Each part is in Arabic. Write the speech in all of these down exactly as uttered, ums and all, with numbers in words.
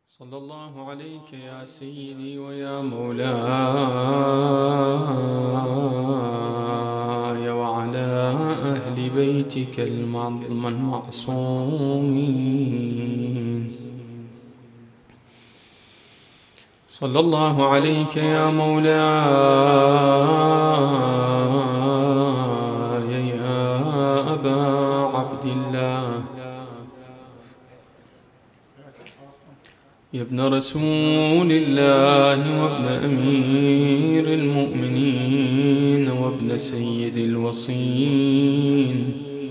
صلى الله عليك يا سيدي ويا مولاي وعلى أهل بيتك المعصومين. صلى الله عليك يا مولاي يا أبا عبد الله، يا ابن رسول الله وابن أمير المؤمنين وابن سيد الوصين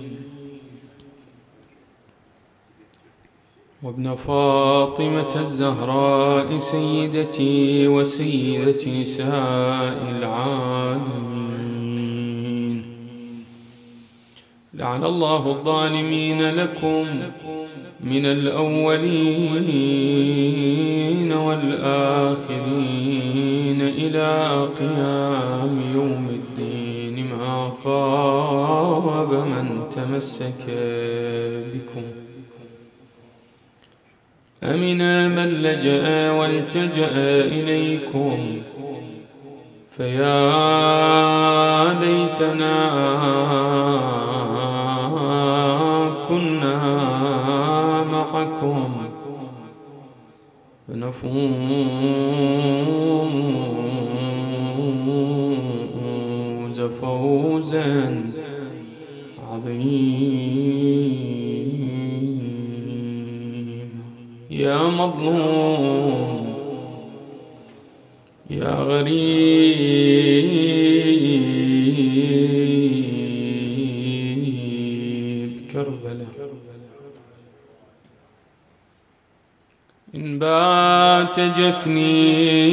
وابن فاطمة الزهراء سيدتي وسيدة نساء العالمين. لعن الله الظالمين لكم من الأولين والآخرين إلى قيام يوم الدين، ما خاب من تمسك بكم. أمن من لجأ والتجأ إليكم، فيا ليتنا كنا معكم فنفوز فوزا عظيما. يا مظلوم يا غريب كربلاء، إن بات جفني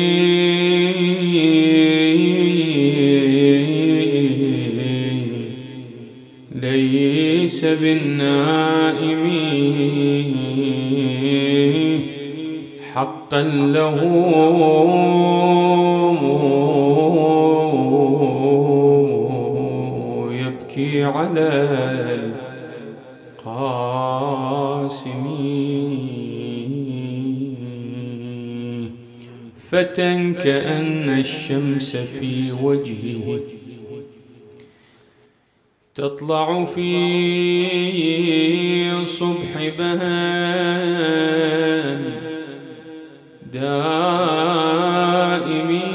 ليس بالنائم حقا له يبكي على القاسمين. فتى كأن الشمس في وجهه تطلع في صبح بهان دائمي،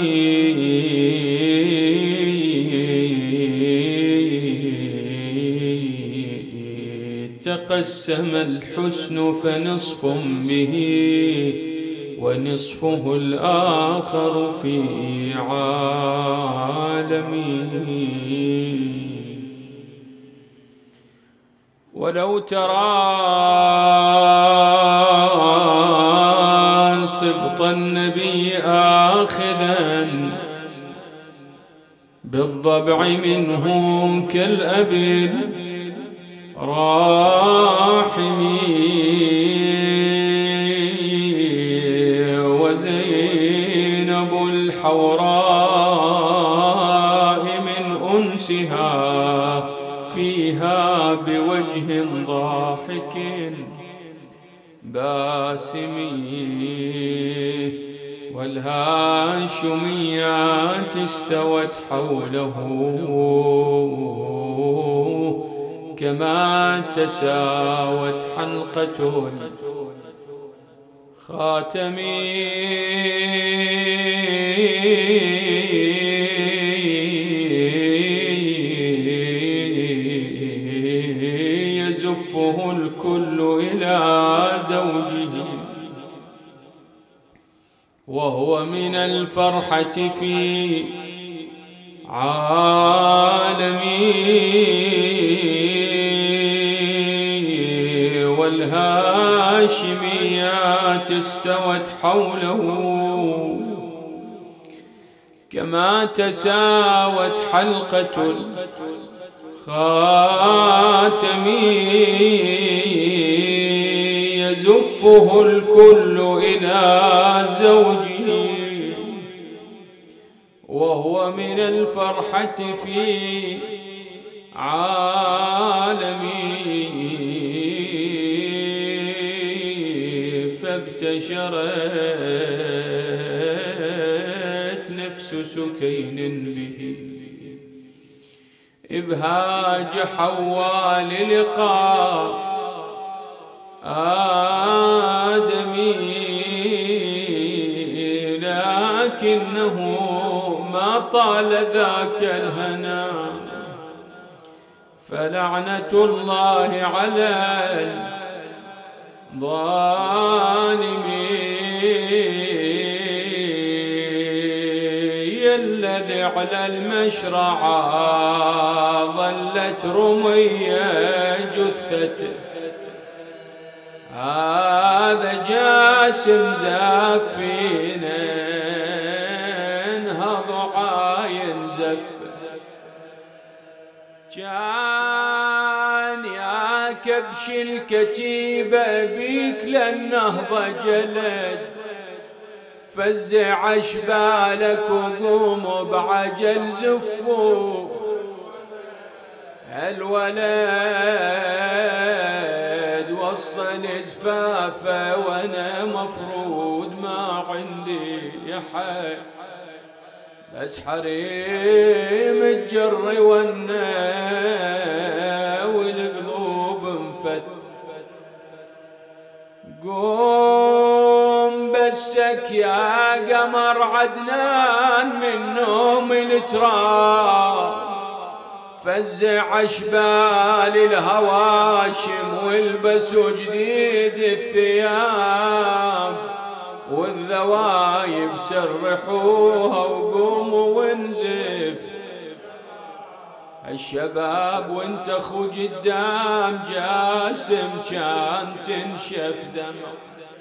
تقسم الحسن فنصف به ونصفه الآخر في عالمي. ولو ترى سبط النبي آخذا بالضبع منهم كالأب الراحمي، وزينب الحوراء من أنسها فيها بوجه ضاحك باسمي، والهاشميات استوت حوله كما تساوت حلقة الخاتم. يزفه الكل إلى زوجه وهو من الفرحة في عالمي، والهاشميات استوت حوله كما تساوت حلقة الخاتم. يزفه الكل إلى زوجه وهو من الفرحة في عالمي. انتشرت نفس سكين به، إبهاج حواء للقاء آدمي، لكنه ما طال ذاك الهنا، فلعنة الله على الظالمين، الذي على المشرعة ظلت رمية جثته، هذا جاسم زافين انهض عاين زف، كان يا كبش الكتيبة بيك للنهضة جلد، فزع اشبالك وقوموا بعجل زفوا، الولد وصل زفافه وانا مفروض ما عندي يا حي، بس حريم الجر والنا والقلوب انفت، قوم بسك يا قمر عدنان من نوم التراب، فزع اشبال الهواشم والبسوا جديد الثياب، والذوايب سرحوها وقوموا وانزف، الشباب وانت اخو قدام جاسم كان تنشف دمه،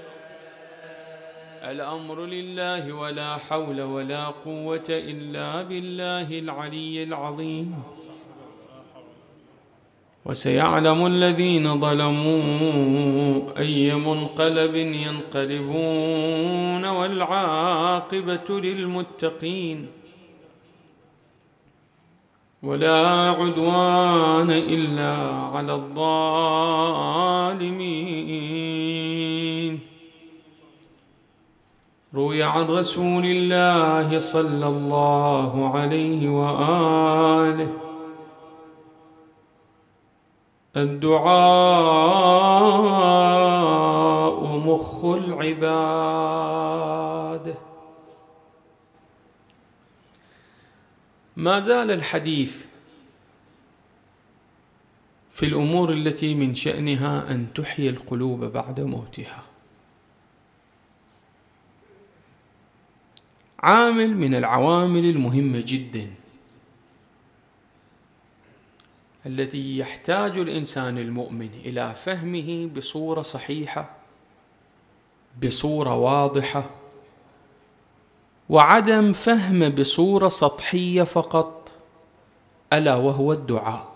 الأمر لله ولا حول ولا قوة إلا بالله العلي العظيم. وسيعلم الذين ظلموا أي منقلب ينقلبون، والعاقبة للمتقين، ولا عدوان إلا على الظالمين. روي عن رسول الله صلى الله عليه وآله: الدعاء مخ العباد. ما زال الحديث في الأمور التي من شأنها أن تحيي القلوب بعد موتها. عامل من العوامل المهمة جدا التي يحتاج الإنسان المؤمن إلى فهمه بصورة صحيحة، بصورة واضحة، وعدم فهمه بصورة سطحية فقط، ألا وهو الدعاء.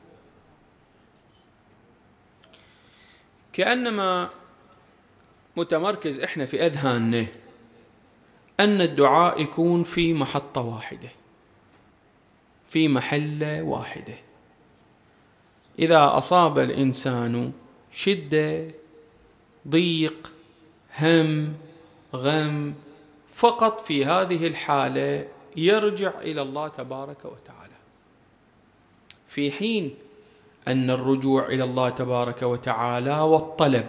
كأنما متمركز إحنا في أذهاننا أن الدعاء يكون في محطة واحدة، في محلة واحدة. إذا أصاب الإنسان شدة، ضيق، هم، غم، فقط في هذه الحالة يرجع إلى الله تبارك وتعالى، في حين أن الرجوع إلى الله تبارك وتعالى والطلب،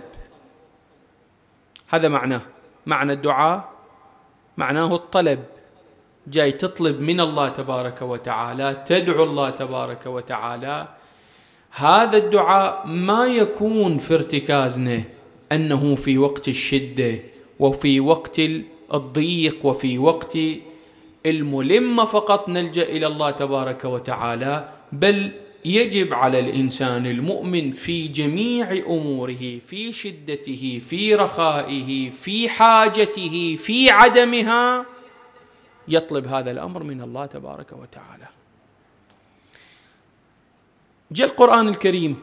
هذا معناه معنى الدعاء، معناه الطلب، جاي تطلب من الله تبارك وتعالى، تدعو الله تبارك وتعالى. هذا الدعاء ما يكون في ارتكازنا أنه في وقت الشدة وفي وقت الضيق وفي وقت الملمة فقط نلجأ إلى الله تبارك وتعالى، بل يجب على الإنسان المؤمن في جميع أموره، في شدته، في رخائه، في حاجته، في عدمها، يطلب هذا الأمر من الله تبارك وتعالى. جاء القرآن الكريم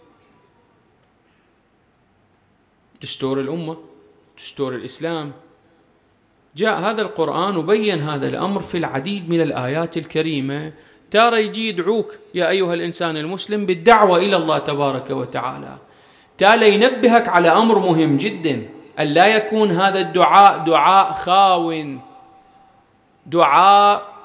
دستور الأمة، دستور الإسلام، جاء هذا القرآن وبين هذا الأمر في العديد من الآيات الكريمة. ترى يجي يدعوك يا أيها الإنسان المسلم بالدعوة إلى الله تبارك وتعالى، تالي ينبهك على أمر مهم جدا، أن لا يكون هذا الدعاء دعاء خاون، دعاء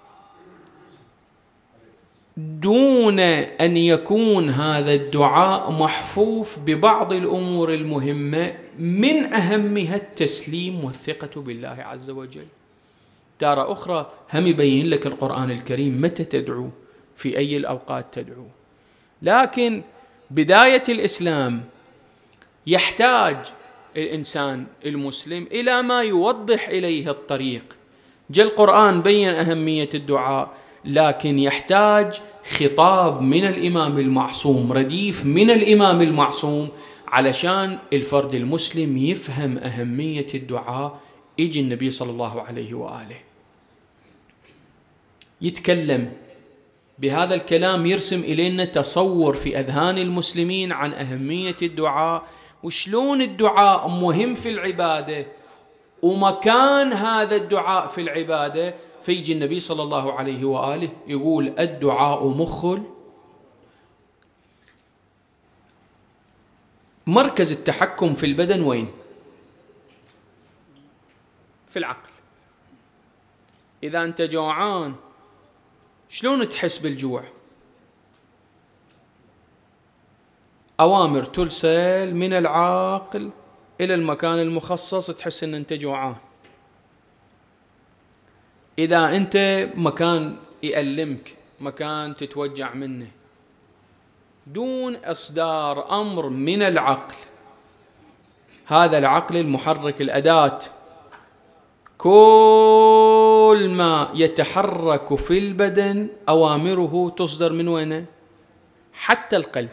دون أن يكون هذا الدعاء محفوف ببعض الأمور المهمة من أهمها التسليم والثقة بالله عز وجل. تارة أخرى هم يبين لك القرآن الكريم متى تدعو، في أي الأوقات تدعو. لكن بداية الإسلام يحتاج الإنسان المسلم إلى ما يوضح إليه الطريق. جاء القرآن بين أهمية الدعاء، لكن يحتاج خطاب من الإمام المعصوم، رديف من الإمام المعصوم، علشان الفرد المسلم يفهم أهمية الدعاء. يجي النبي صلى الله عليه وآله يتكلم بهذا الكلام، يرسم إلينا تصور في أذهان المسلمين عن أهمية الدعاء، وشلون الدعاء مهم في العبادة ومكان هذا الدعاء في العبادة. فيجي النبي صلى الله عليه وآله يقول الدعاء مخ، مركز التحكم في البدن وين؟ في العقل. إذا أنت جوعان شلون تحس بالجوع؟ أوامر ترسل من العقل إلى المكان المخصص تحس أن أنت جوعان. إذا أنت مكان يألمك، مكان تتوجع منه، دون إصدار أمر من العقل، هذا العقل المحرك الأداة، كل ما يتحرك في البدن أوامره تصدر من وين؟ حتى القلب.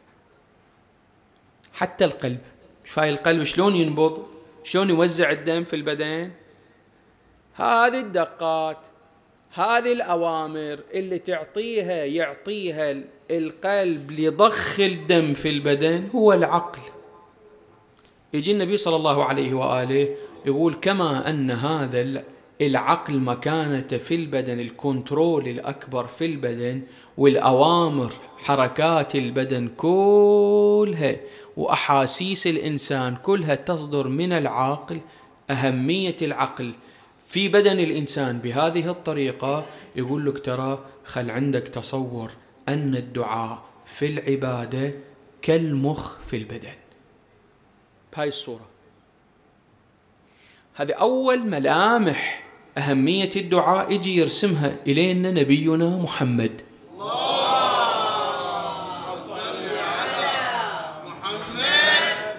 حتى القلب، شايف القلب شلون ينبض، شلون يوزع الدم في البدن. هذه الدقات، هذه الأوامر اللي تعطيها يعطيها القلب لضخ الدم في البدن هو العقل. يجي النبي صلى الله عليه وآله يقول كما أن هذا العقل مكانته في البدن، الكنترول الأكبر في البدن، والأوامر حركات البدن كلها وأحاسيس الإنسان كلها تصدر من العقل. أهمية العقل في بدن الإنسان بهذه الطريقة يقول لك ترى خل عندك تصور أن الدعاء في العبادة كالمخ في البدن بهاي الصورة. هذه أول ملامح أهمية الدعاء يجي يرسمها إلينا نبينا محمد. اللهم صل على محمد.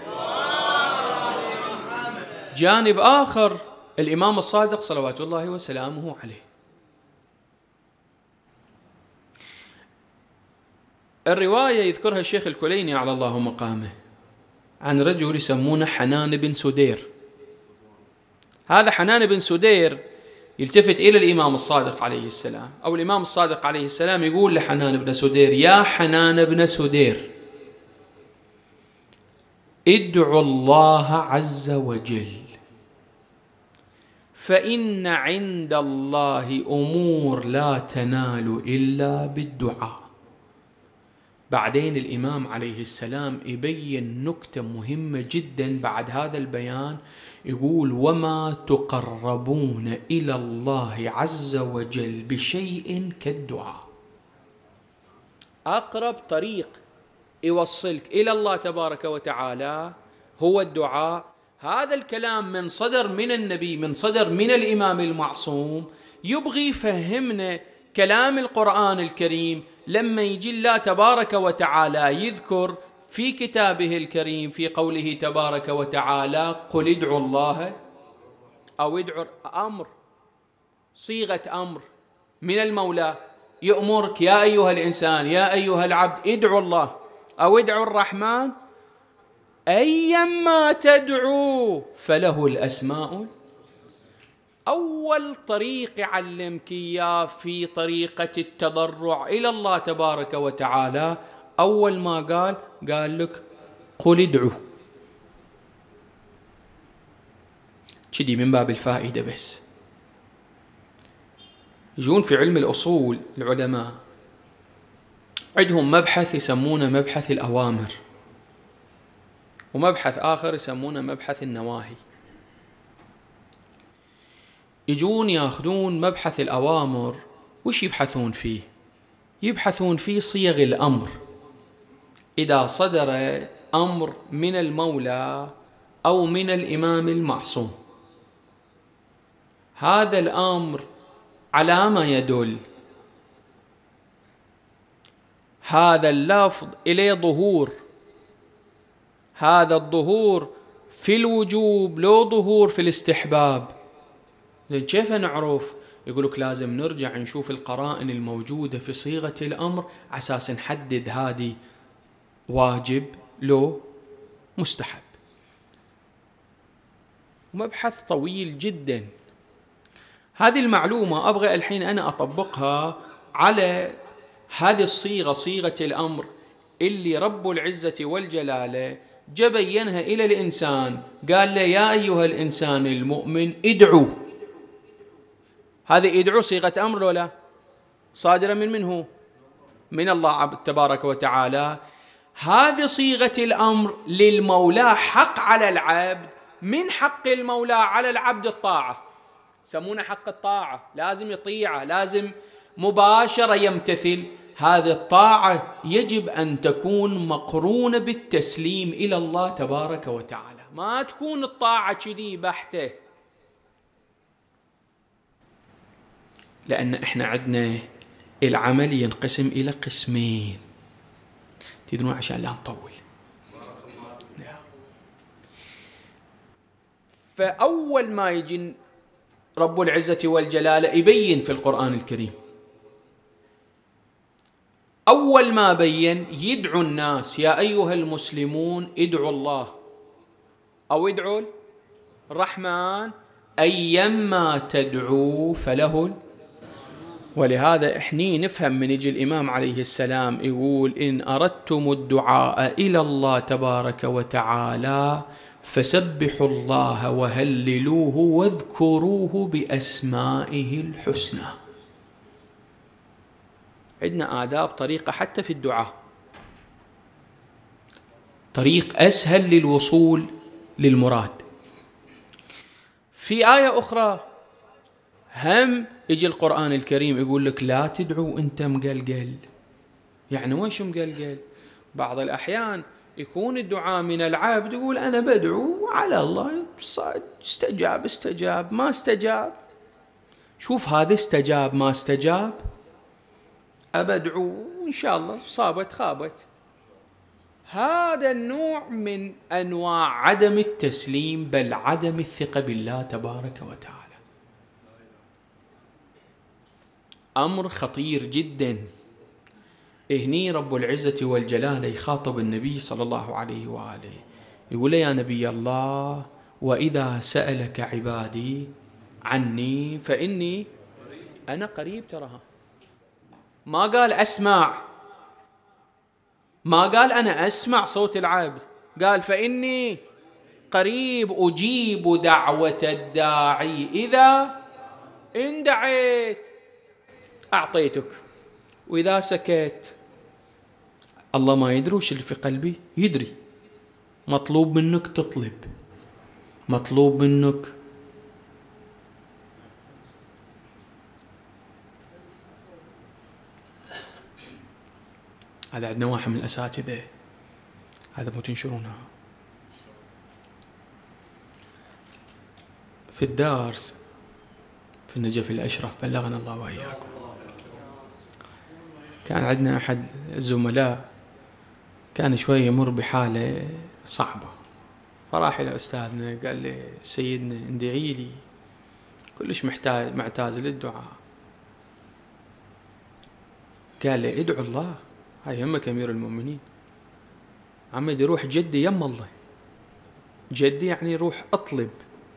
جانب آخر الإمام الصادق صلوات الله وسلامه عليه، الرواية يذكرها الشيخ الكليني على الله مقامه عن رجل يسمونه حنان بن سدير. هذا حنان بن سدير يلتفت إلى الإمام الصادق عليه السلام، أو الإمام الصادق عليه السلام يقول لحنان بن سدير يا حنان بن سدير ادعوا الله عز وجل فإن عند الله أمور لا تنال إلا بالدعاء. بعدين الإمام عليه السلام يبين نكتة مهمة جدا بعد هذا البيان، يقول وما تقربون إلى الله عز وجل بشيء كالدعاء. أقرب طريق يوصلك إلى الله تبارك وتعالى هو الدعاء. هذا الكلام من صدر من النبي، من صدر من الإمام المعصوم، يبغي يفهمنا كلام القرآن الكريم لما يجي الله تبارك وتعالى يذكر في كتابه الكريم في قوله تبارك وتعالى قل ادعوا الله، أو ادعوا أمر، صيغة أمر من المولى يأمرك يا أيها الإنسان يا أيها العبد ادعوا الله أو ادعوا الرحمن أيما تدعو فله الأسماء. أول طريق يعلمك إياه في طريقة التضرع إلى الله تبارك وتعالى، أول ما قال قال لك قل ادعوا، كذي من باب الفائدة. بس يجون في علم الأصول العلماء عندهم مبحث يسمونه مبحث الأوامر. ومبحث آخر يسمونه مبحث النواهي. يجون ياخذون مبحث الأوامر، وش يبحثون فيه؟ يبحثون فيه صيغ الأمر. إذا صدر أمر من المولى أو من الإمام المعصوم، هذا الأمر على ما يدل؟ هذا اللفظ إليه ظهور، هذا الظهور في الوجوب لو ظهور في الاستحباب. لأن كيف نعرف؟ يقولك لازم نرجع نشوف القرائن الموجودة في صيغة الأمر على أساس نحدد هذه واجب لو مستحب. مبحث طويل جدا. هذه المعلومة أبغى الحين أنا أطبقها على هذه الصيغة، صيغة الأمر اللي رب العزة والجلالة جبينها إلى الإنسان، قال له يا أيها الإنسان المؤمن ادعو. هذه ادعو صيغة أمر ولا صادرة من من هو؟ من الله تبارك وتعالى. هذه صيغة الأمر للمولى، حق على العبد. من حق المولى على العبد الطاعة، يسمونه حق الطاعة، لازم يطيعه، لازم مباشرة يمتثل. هذه الطاعة يجب أن تكون مقرونة بالتسليم إلى الله تبارك وتعالى، ما تكون الطاعة كذي بحتة. لأن إحنا عندنا العمل ينقسم إلى قسمين، تدرون عشان لا نطول. فأول ما يجي رب العزة والجلالة يبين في القرآن الكريم، أول ما بين يدعو الناس يا أيها المسلمون ادعوا الله أو ادعوا الرحمن أيما تدعوا فله. ولهذا إحنا نفهم من يجي الإمام عليه السلام يقول إن أردتم الدعاء إلى الله تبارك وتعالى فسبحوا الله وهللوه واذكروه بأسمائه الحسنى. عندنا آداب، طريقة حتى في الدعاء، طريق أسهل للوصول للمراد. في آية أخرى هم يجي القرآن الكريم يقول لك لا تدعو أنت مقلقل. يعني وش مقلقل؟ بعض الأحيان يكون الدعاء من العبد، يقول أنا بدعو على الله، استجاب استجاب ما استجاب. شوف هذا استجاب ما استجاب، أبدعو إن شاء الله صابت خابت. هذا النوع من أنواع عدم التسليم، بل عدم الثقة بالله تبارك وتعالى. أمر خطير جدا. هني رب العزة والجلال يخاطب النبي صلى الله عليه وآله، يقول يا نبي الله وإذا سألك عبادي عني فإني أنا قريب. تراها ما قال أسمع، ما قال أنا أسمع صوت العبد، قال فإني قريب أجيب دعوة الداعي إذا إن دعيت أعطيتك وإذا سكت. الله ما يدري وش اللي في قلبي؟ يدري. مطلوب منك تطلب، مطلوب منك هذا. عندنا واحد من الأساتذة، هذا مو تنشرونها في الدارس في النجف الأشرف، بلغنا الله وإياكم. كان عندنا أحد الزملاء كان شوي يمر بحالة صعبة، فراح إلى أستاذنا قال لي سيدنا اندعي لي، كلش محتاج معتاز للدعاء. قال لي ادعو الله، هاي يمك أمير المؤمنين. عمد روح جدي يم الله، جدي يعني روح اطلب،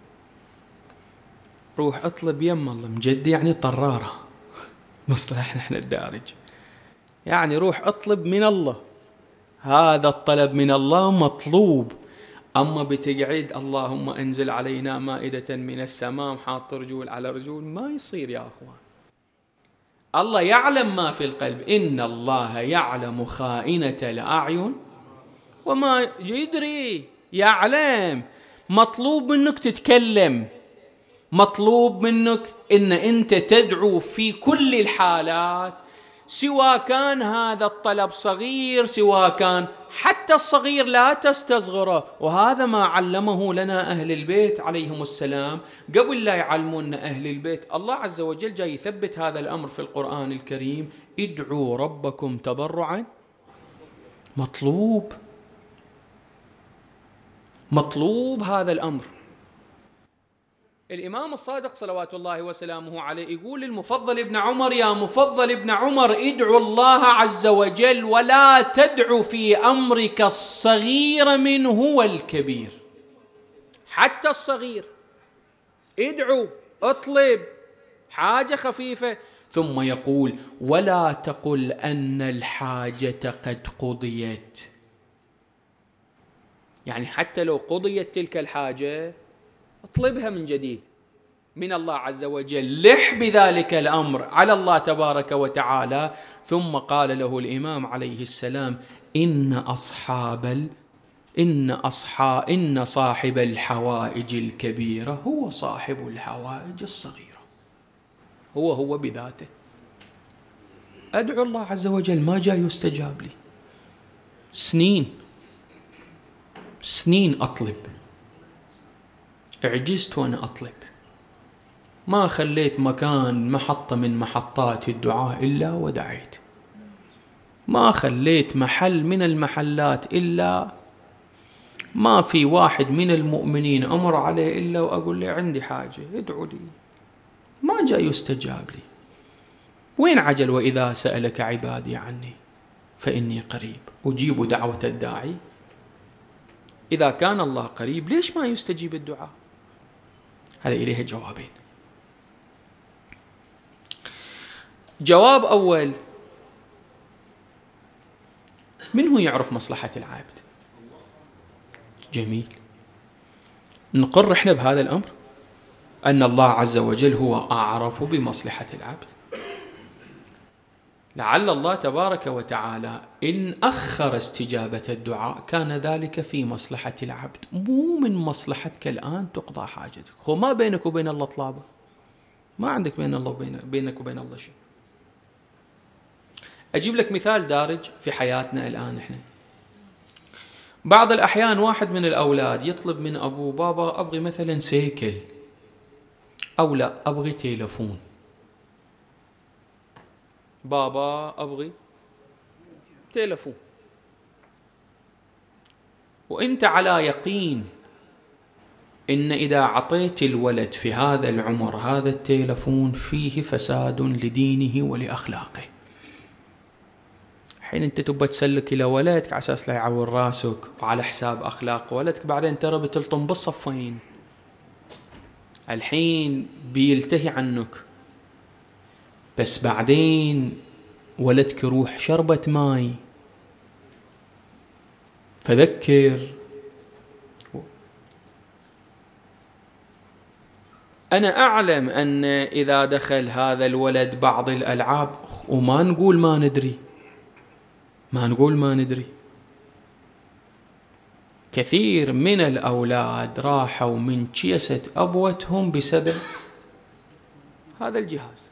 روح اطلب يم الله. مجدي يعني طرارة، مصطلحنا احنا الدارج، يعني روح اطلب من الله. هذا الطلب من الله مطلوب. أما بتقعد اللهم أنزل علينا مائدة من السماء حاط رجول على رجول، ما يصير يا أخوان. الله يعلم ما في القلب، إن الله يعلم خائنة الأعين وما يدري. يعلم. مطلوب منك تتكلم، مطلوب منك إن أنت تدعو في كل الحالات، سواء كان هذا الطلب صغير سواء كان حتى الصغير لا تستصغره. وهذا ما علمه لنا أهل البيت عليهم السلام قبل لا يعلمون أهل البيت. الله عز وجل جاي يثبت هذا الأمر في القرآن الكريم: ادعوا ربكم تضرعا. مطلوب مطلوب هذا الأمر. الإمام الصادق صلوات الله وسلامه عليه يقول للمفضل ابن عمر: يا مفضل ابن عمر، ادعو الله عز وجل ولا تدعو في أمرك الصغير منه والكبير. حتى الصغير ادعو، اطلب حاجة خفيفة. ثم يقول: ولا تقل أن الحاجة قد قضيت. يعني حتى لو قضيت تلك الحاجة اطلبها من جديد من الله عز وجل، لح بذلك الأمر على الله تبارك وتعالى. ثم قال له الإمام عليه السلام: إن أصحاب ال... إن أصحاب إن صاحب الحوائج الكبيرة هو صاحب الحوائج الصغيرة. هو هو بذاته. أدعو الله عز وجل، ما جاء يستجاب لي. سنين سنين أطلب، عجزت وأنا أطلب، ما خليت مكان محطة من محطات الدعاء إلا ودعيت، ما خليت محل من المحلات إلا ما في واحد من المؤمنين أمر عليه إلا وأقول له عندي حاجة ادعوا لي، ما جاء يستجاب لي. وين عجل وإذا سألك عبادي عني فإني قريب أجيب دعوة الداعي. إذا كان الله قريب ليش ما يستجيب الدعاء؟ هذا إليه جوابين. جواب أول: من هو يعرف مصلحة العبد؟ جميل، نقر إحنا بهذا الأمر أن الله عز وجل هو أعرف بمصلحة العبد. لعل الله تبارك وتعالى إن أخر استجابة الدعاء كان ذلك في مصلحة العبد، مو من مصلحتك الآن تقضى حاجتك. هو ما بينك وبين الله طلابة، ما عندك بين الله وبين بينك وبين الله شيء. أجيب لك مثال دارج في حياتنا الآن. إحنا بعض الأحيان واحد من الأولاد يطلب من أبو: بابا أبغي مثلا سيكل، أو لا أبغي تلفون. بابا أبغي تلفون، وإنت على يقين إن إذا أعطيت الولد في هذا العمر هذا التلفون فيه فساد لدينه ولأخلاقه. حين أنت تبى تسلك إلى ولدك على أساس لا يعور راسك وعلى حساب أخلاق ولدك، بعدين ترى بتلطم بالصفين، الحين بيلتهي عنك، بس بعدين ولدك يروح شربة ماي. فذكر. أنا أعلم أن إذا دخل هذا الولد بعض الألعاب، وما نقول ما ندري ما نقول ما ندري كثير من الأولاد راحوا من كيسة أبوتهم بسبب هذا الجهاز.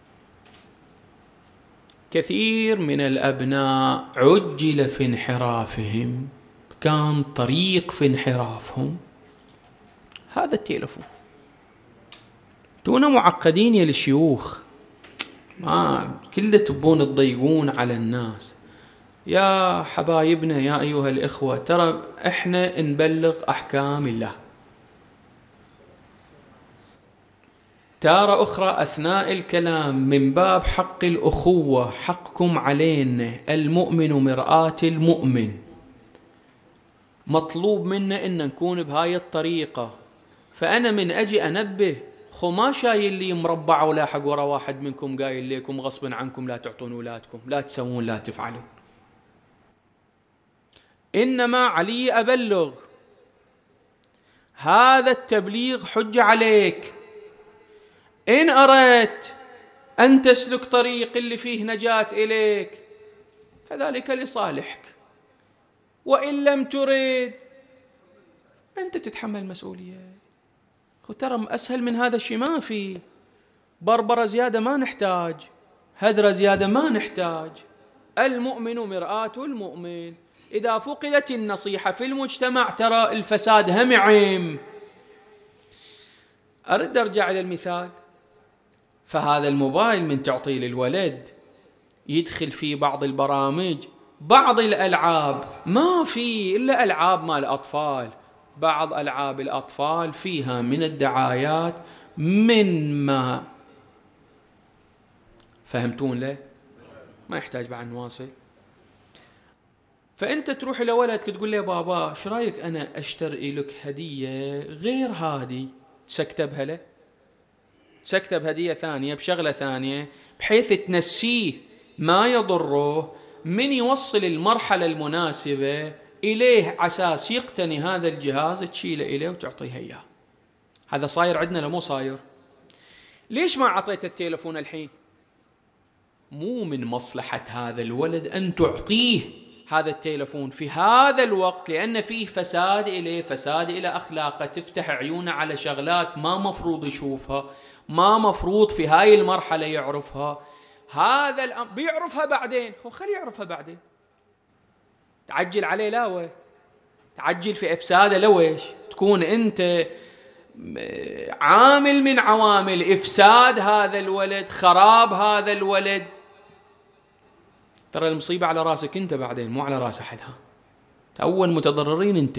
كثير من الأبناء عجل في انحرافهم، كان طريق في انحرافهم هذا التلفون. تونا معقدين يا الشيوخ، ما كله تبون تضيقون على الناس. يا حبايبنا يا أيها الإخوة، ترى إحنا نبلغ أحكام الله. تارة أخرى أثناء الكلام من باب حق الأخوة، حقكم علينا، المؤمن مرآة المؤمن، مطلوب منا إن نكون بهاي الطريقة. فأنا من أجي أنبه، خو ما شايل لي مربع ولا حق ورا واحد منكم قايل لكم غصبا عنكم لا تعطون أولادكم، لا تسوون، لا تفعلون. إنما علي أبلغ. هذا التبليغ حجة عليك. إن أردت أن تسلك طريق اللي فيه نجاة إليك فذلك لصالحك، وإن لم تريد أنت تتحمل مسؤولية. ترى أسهل من هذا الشيء ما في. بربرة زيادة ما نحتاج، هدرة زيادة ما نحتاج. المؤمن مرآة المؤمن. إذا فقدت النصيحة في المجتمع ترى الفساد هم يعم. أرد أرجع إلى المثال. فهذا الموبايل من تعطيه للولد يدخل في بعض البرامج، بعض الألعاب ما في إلا ألعاب مال الأطفال، بعض ألعاب الأطفال فيها من الدعايات من ما فهمتون له؟ ما يحتاج بعد نواصل. فأنت تروح إلى ولدك تقول له بابا شو رأيك أنا أشتري لك هدية غير هذه، سكتبها له، سكتب هدية ثانية بشغلة ثانية بحيث تنسيه ما يضره، من يوصل المرحلة المناسبة إليه عساس يقتني هذا الجهاز تشيله إليه وتعطيه إياه. هذا صاير عندنا لو مو صاير؟ ليش ما عطيت التليفون الحين؟ مو من مصلحة هذا الولد أن تعطيه هذا التليفون في هذا الوقت، لأن فيه فساد إليه، فساد إلى أخلاقه، تفتح عيونه على شغلات ما مفروض يشوفها، ما مفروض في هاي المرحلة يعرفها. هذا الأمر بيعرفها بعدين، هو خليه يعرفها بعدين. تعجل عليه لا، تعجل في إفساده لويش؟ تكون أنت عامل من عوامل إفساد هذا الولد، خراب هذا الولد. ترى المصيبة على راسك أنت بعدين، مو على راس أحدها. أول متضررين أنت.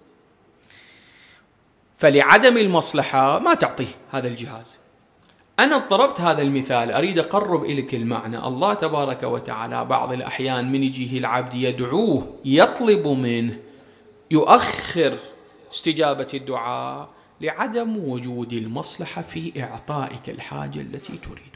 فلعدم المصلحة ما تعطيه هذا الجهاز. أنا ضربت هذا المثال أريد أقرب إليك المعنى. الله تبارك وتعالى بعض الأحيان من يجيه العبد يدعوه يطلب منه يؤخر استجابة الدعاء لعدم وجود المصلحة في إعطائك الحاجة التي تريدها.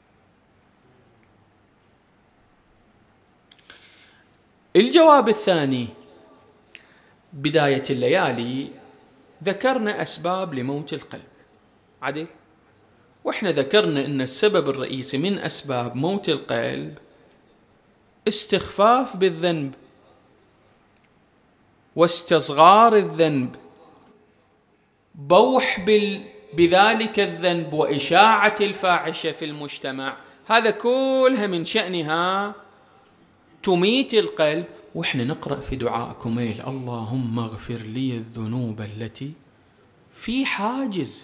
الجواب الثاني، بداية الليالي ذكرنا أسباب لموت القلب، عدل؟ وإحنا ذكرنا أن السبب الرئيسي من أسباب موت القلب استخفاف بالذنب واستصغار الذنب، بوح بذلك الذنب وإشاعة الفاحشة في المجتمع. هذا كلها من شأنها تميت القلب. وإحنا نقرأ في دعاء كميل اللهم اغفر لي الذنوب التي، في حاجز،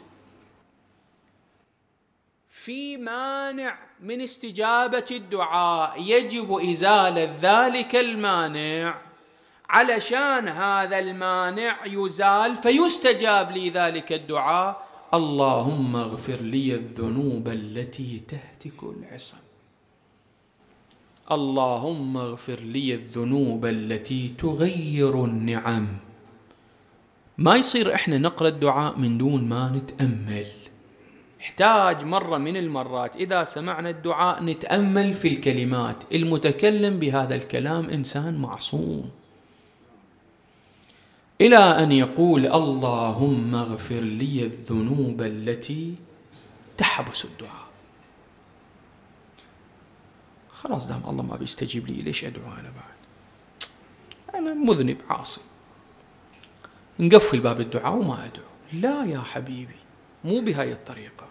في مانع من استجابة الدعاء، يجب إزالة ذلك المانع علشان هذا المانع يزال فيستجاب لي ذلك الدعاء. اللهم اغفر لي الذنوب التي تهتك العصم، اللهم اغفر لي الذنوب التي تغير النعم. ما يصير احنا نقرأ الدعاء من دون ما نتأمل. احتاج مرة من المرات إذا سمعنا الدعاء نتأمل في الكلمات. المتكلم بهذا الكلام إنسان معصوم، إلى أن يقول اللهم اغفر لي الذنوب التي تحبس الدعاء. خلاص دام الله ما بيستجيب لي ليش أدعو أنا بعد؟ أنا مذنب عاصي، نقفل باب الدعاء وما أدعو. لا يا حبيبي، مو بهاي الطريقة.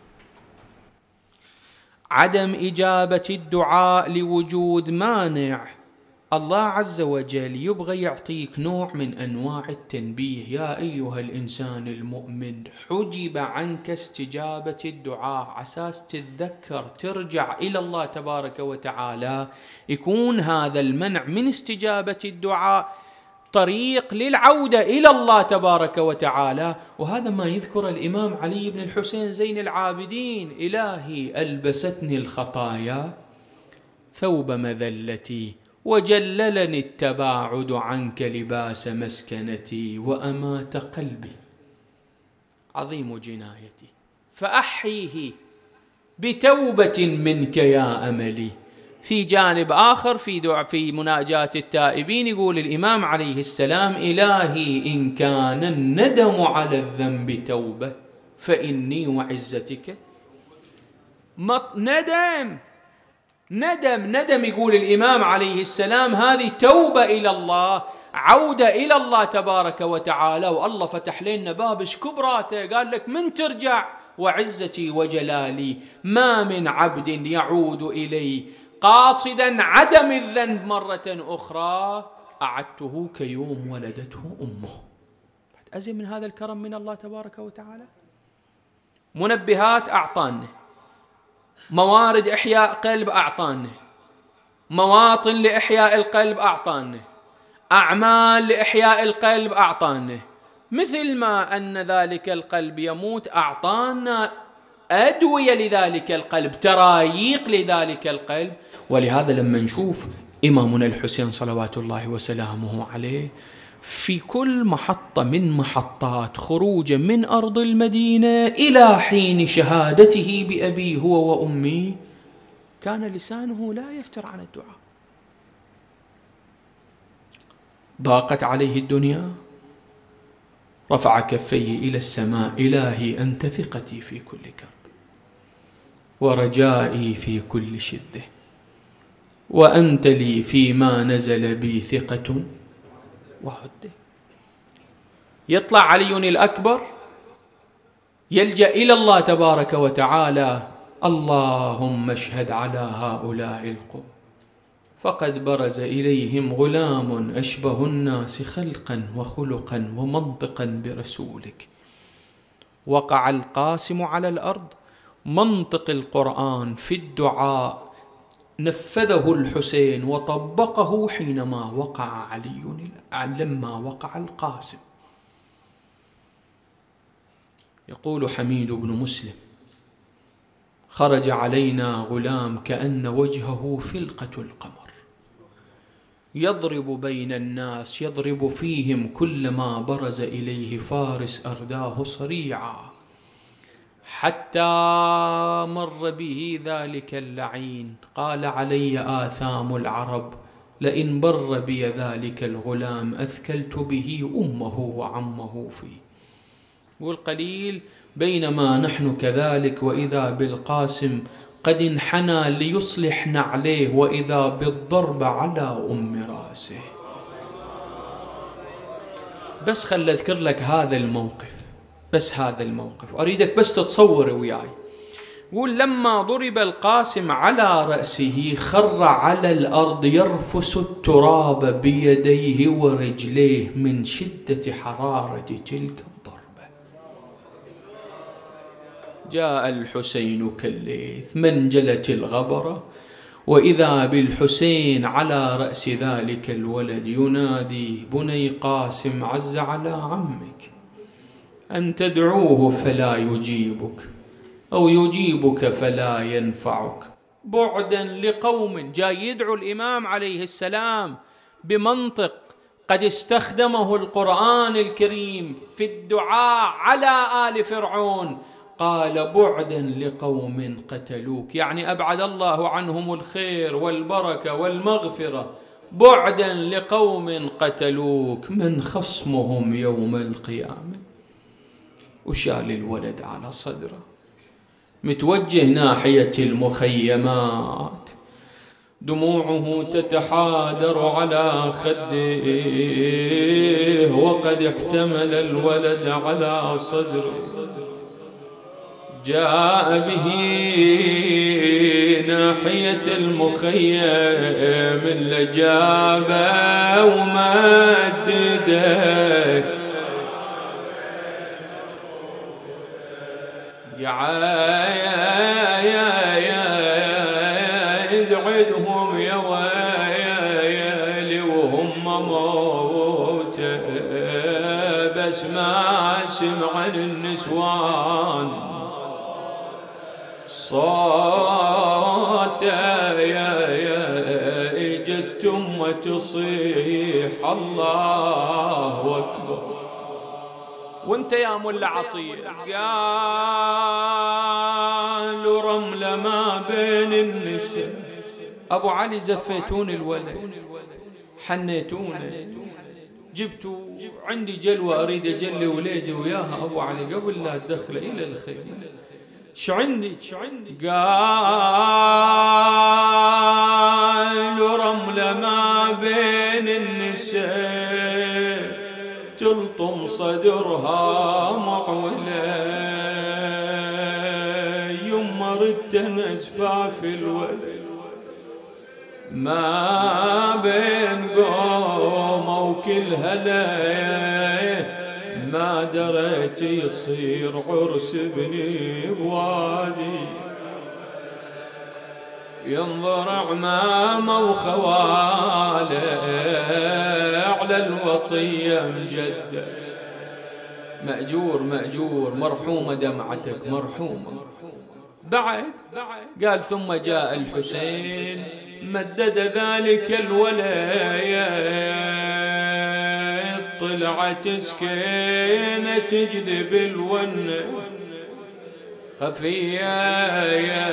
عدم إجابة الدعاء لوجود مانع. الله عز وجل يبغى يعطيك نوع من أنواع التنبيه. يا أيها الإنسان المؤمن حجب عنك استجابة الدعاء، عساس تتذكر ترجع إلى الله تبارك وتعالى، يكون هذا المنع من استجابة الدعاء طريق للعودة إلى الله تبارك وتعالى. وهذا ما يذكر الإمام علي بن الحسين زين العابدين: إلهي ألبستني الخطايا ثوب مذلتي، وجللني التباعد عنك لباس مسكنتي، وأمات قلبي عظيم جنايتي، فأحيه بتوبة منك يا أملي. في جانب آخر في دعاء في مناجاة التائبين يقول الإمام عليه السلام: إلهي إن كان الندم على الذنب توبة فإني وعزتك ندم ندم ندم يقول الإمام عليه السلام هذه توبة إلى الله. عودة إلى الله تبارك وتعالى، والله فتح لنا باب كبراته، قال لك من ترجع وعزتي وجلالي ما من عبد يعود إلي قاصدا عدم الذنب مرة أخرى أعدته كيوم ولدته أمه. أزين من هذا الكرم من الله تبارك وتعالى؟ منبهات أعطانا، موارد إحياء قلب أعطانا، مواطن لإحياء القلب أعطانا، أعمال لإحياء القلب أعطانا، مثل ما أن ذلك القلب يموت أعطانا أدوية لذلك القلب، تراييق لذلك القلب. ولهذا لما نشوف إمامنا الحسين صلوات الله وسلامه عليه في كل محطة من محطات خروجه من أرض المدينة إلى حين شهادته بأبيه هو وأمي كان لسانه لا يفتر عن الدعاء. ضاقت عليه الدنيا رفع كفيه إلى السماء: إلهي أنت ثقتي في كل كرب ورجائي في كل شدة، وأنت لي فيما نزل بي ثقة وعدة. يطلع علي الأكبر يلجأ إلى الله تبارك وتعالى: اللهم اشهد على هؤلاء القوم فقد برز إليهم غلام أشبه الناس خلقا وخلقا ومنطقا برسولك. وقع القاسم على الأرض، منطق القرآن في الدعاء نفذه الحسين وطبقه حينما وقع علي لما وقع القاسم. يقول حميد بن مسلم: خرج علينا غلام كأن وجهه فلقة القمر يضرب بين الناس، يضرب فيهم كلما برز إليه فارس أرداه صريعا، حتى مر به ذلك اللعين قال: علي آثام العرب، لئن بر بي ذلك الغلام أثكلت به أمه وعمه فيه. والقليل بينما نحن كذلك وإذا بالقاسم قد انحنى ليصلح نعليه وإذا بالضرب على أم رأسه. بس خل أذكر لك هذا الموقف، بس هذا الموقف أريدك بس تتصور وياي. يقول: لما ضرب القاسم على رأسه خر على الأرض يرفس التراب بيديه ورجليه من شدة حرارة تلك الضربة. جاء الحسين كالليث منجلت الغبرة، وإذا بالحسين على رأس ذلك الولد ينادي: بني قاسم عز على عمك أن تدعوه فلا يجيبك، أو يجيبك فلا ينفعك. بعدا لقوم. جاي يدعو الإمام عليه السلام بمنطق قد استخدمه القرآن الكريم في الدعاء على آل فرعون، قال: بعدا لقوم قتلوك، يعني أبعد الله عنهم الخير والبركة والمغفرة. بعدا لقوم قتلوك، من خصمهم يوم القيامة. وشال الولد على صدره متوجه ناحية المخيمات، دموعه تتحادر على خده، وقد احتمل الولد على صدره. جاء به ناحية المخيم لجابه ومدده، يدعدهم يا ويلي وهم موت، بس ما سمع النسوان صوت يا يا اجت ام تصيح الله اكبر. وانت يا ملا عطيه قالوا رمله ما بين النساء. ابو علي زفيتون الولد، حنيتونه، جبتوا عندي جلوه اريد اجلي وليدي وياها ابو علي قبل لا تدخله الى الخيمه. شو عندي؟ قالوا رمله ما بين النساء صدرها معولة، يما ردت نزفة في الولد ما بين قومه وكل هلا، ما دريت يصير عرس ابني بوادي، ينظر عمامه وخواله على الوطية مجدة. مأجور مأجور مرحومة دمعتك مرحومة. بعد قال ثم جاء الحسين مدد ذلك الولد، طلعت سكينة تجذب الونة خفية،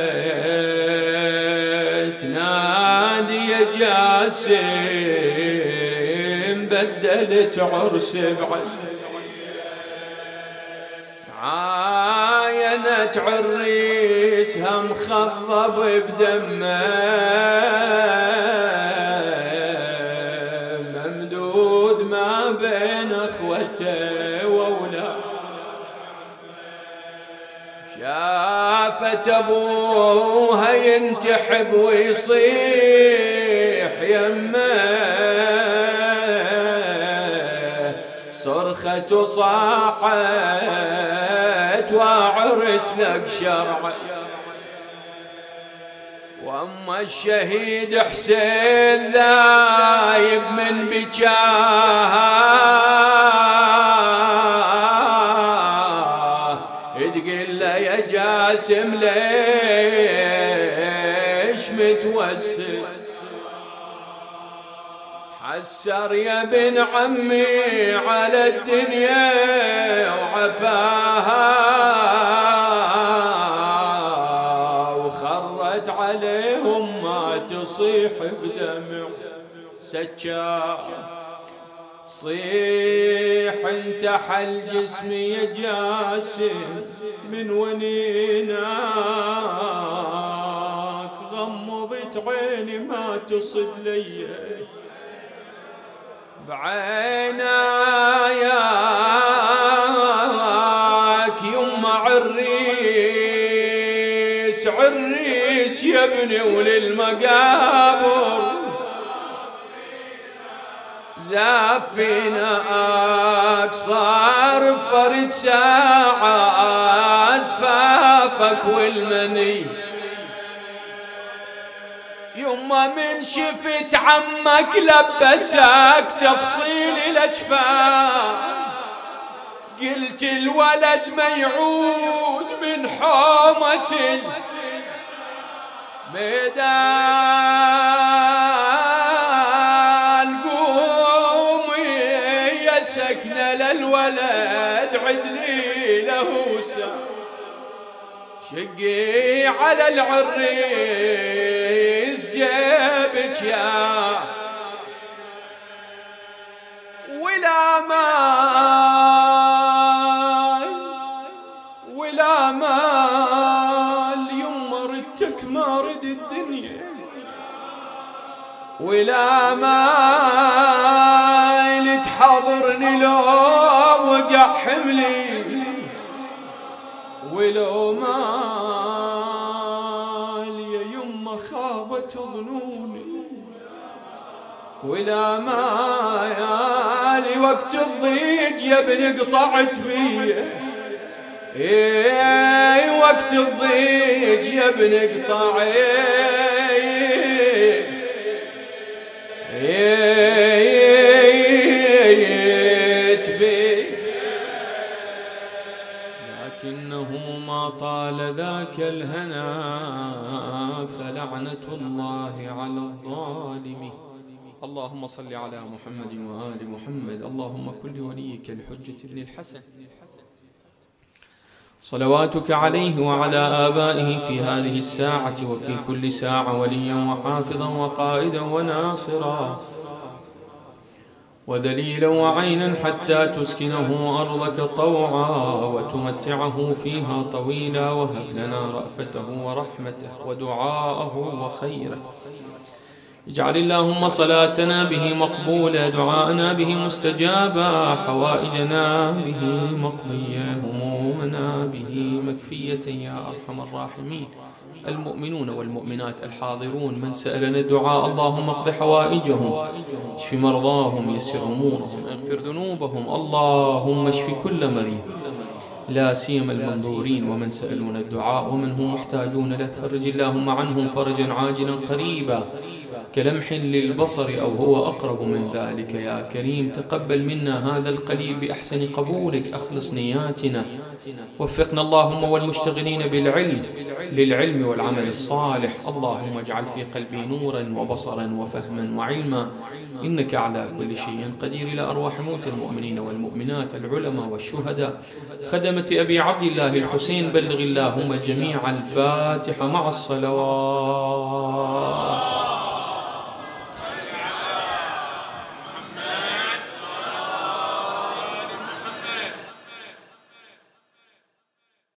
تنادي يا جاسم بدلت عرس بعسل، عاينت عريسها مخضب بدمه، ممدود ما بين اخوته واولاده، شافت ابوها ينتحب ويصيح يمه، صرخت وصاحت وعرس لك شرع. واما الشهيد حسين ذايب من بجاه، تقول له يا جاسم ليش متوسل، حسر يا بن عمي على الدنيا وعفاها، وخرت عليهم ما تصيح بدمع سجا، صيح انتحل جسمي يا جاسم من ونيناك، غمضت عيني ما تصد لي بعيناك، يما عريس عريس يا ابني وللمقابر زافيناك، صار فرد ساعة أزفافك والمني، يما من شفت عمك لبسك تفصيل الاجفاف، قلت الولد ما يعود من حومة ميدان، قومي يا سكنة للولد عدلي له ساعة، شقي على العريس جيبك يا ولا مال ولا مال، يما ردتك ما رد الدنيا ولا مال، تحضرني لو وقع حملي ولو مال، يا يما خابت ظنوني ولا مال، وقت الضيق يا ابني قطعت بيه، اي وقت الضيق يا ابني قطعت بيه، لكنه ما طال ذاك الهنا، فلعنة الله على الظالم. اللهم صل على محمد وآل محمد. اللهم كن لوليك الحجة بن الحسن صلواتك عليه وعلى آبائه في هذه الساعة وفي كل ساعة وليا وحافظا وقائدا وناصرا وذليلا وعينا، حتى تسكنه أرضك طوعا وتمتعه فيها طويلا، وهب لنا رأفته ورحمته ودعاءه وخيره اجعل اللهم صلاتنا به مقبولة، دعاءنا به مستجابا، حوائجنا به مقضية، همومنا به مكفية يا أرحم الراحمين. المؤمنون والمؤمنات الحاضرون من سألنا الدعاء اللهم اقض حوائجهم، اشف مرضاهم، يسر أمورهم، اغفر ذنوبهم، اللهم اشف كل مريض، لا سيما المنظورين ومن سألون الدعاء ومن هم محتاجون له، فرج اللهم عنهم فرجا عاجلا قريبا كلمح للبصر أو هو أقرب من ذلك يا كريم. تقبل منا هذا القليل بأحسن قبولك، أخلص نياتنا، وفقنا اللهم والمشتغلين بالعلم للعلم والعمل الصالح. اللهم اجعل في قلبي نورا وبصرا وفهما وعلما، إنك على كل شيء قدير. إلى أرواح موت المؤمنين والمؤمنات العلماء والشهداء خدمة أبي عبد الله الحسين بلغ اللهم الجميع الفاتحة مع الصلوات.